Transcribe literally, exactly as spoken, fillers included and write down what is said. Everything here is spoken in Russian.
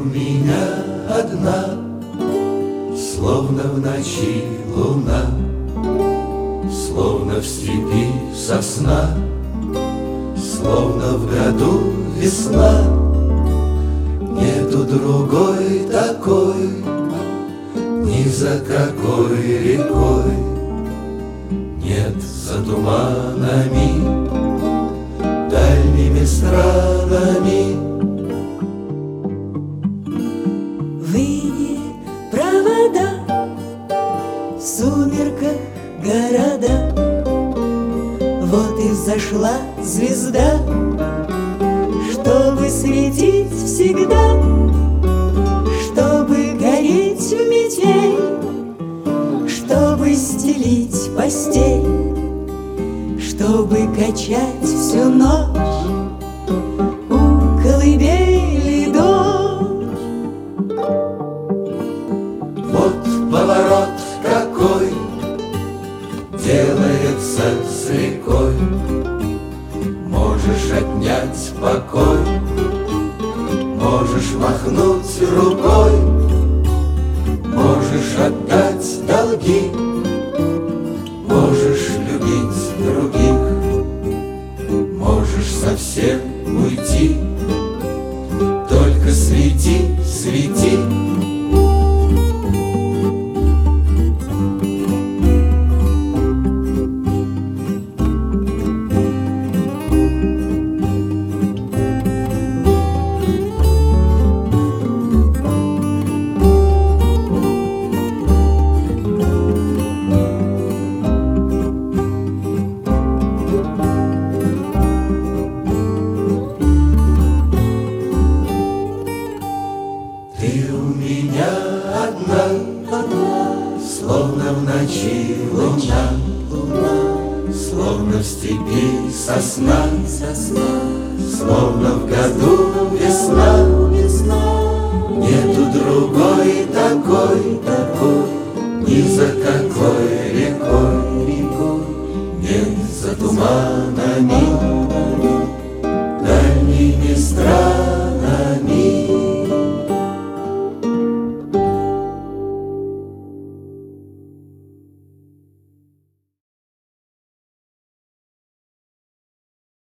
меня одна, словно в ночи луна, словно в степи сосна, словно в году весна. Нету другой такой, ни за какой рекой, нет за туманами, дальними странами. Выни провода, в сумерках города, вот и взошла звезда, чтобы светить всегда, чтобы гореть в метель, чтобы стелить постель, чтобы качать всю ночь у колыбели дочь. Вот поворот какой делается с рекой, можешь отнять покой, можешь махнуть рукой, можешь отдать долги, можешь любить других, можешь совсем уйти, только свети, свети. Ты у меня одна, одна, словно в ночи луна, луна, словно в степи сосна, сосна, словно в году весна, весна. Нету другой такой, такой, ни за какой рекой, рекой, нет за туман.